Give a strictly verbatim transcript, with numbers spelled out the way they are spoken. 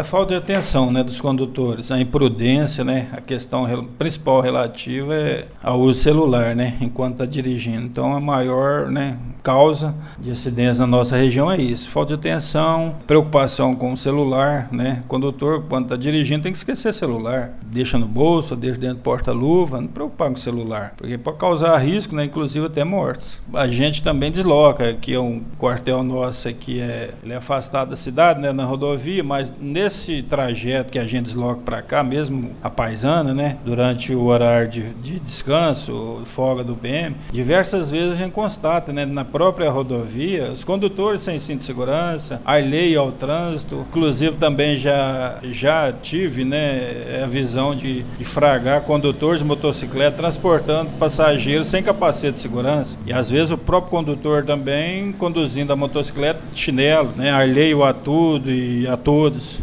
A falta de atenção, né, dos condutores, a imprudência, né, a questão rel- principal relativa é ao uso celular, né, enquanto está dirigindo. Então, a maior, né, causa de acidentes na nossa região é isso: falta de atenção, preocupação com o celular, né. O condutor, quando está dirigindo, tem que esquecer celular, deixa no bolso, deixa dentro do porta-luva, não preocupar com o celular, porque pode causar risco, né, inclusive até mortes. A gente também desloca, aqui é um quartel nosso aqui, é, ele é afastado da cidade, né, na rodovia, mas nesse trajeto que a gente desloca para cá, mesmo a paisana, né, durante o horário de, de descanso, folga do P M, diversas vezes a gente constata, né, na própria rodovia, os condutores sem cinto de segurança, alheio ao trânsito. Inclusive também já, já tive, né, a visão de, de fragar condutores de motocicleta transportando passageiros sem capacete de segurança, e às vezes o próprio condutor também conduzindo a motocicleta de chinelo, né, alheio a tudo e a todos.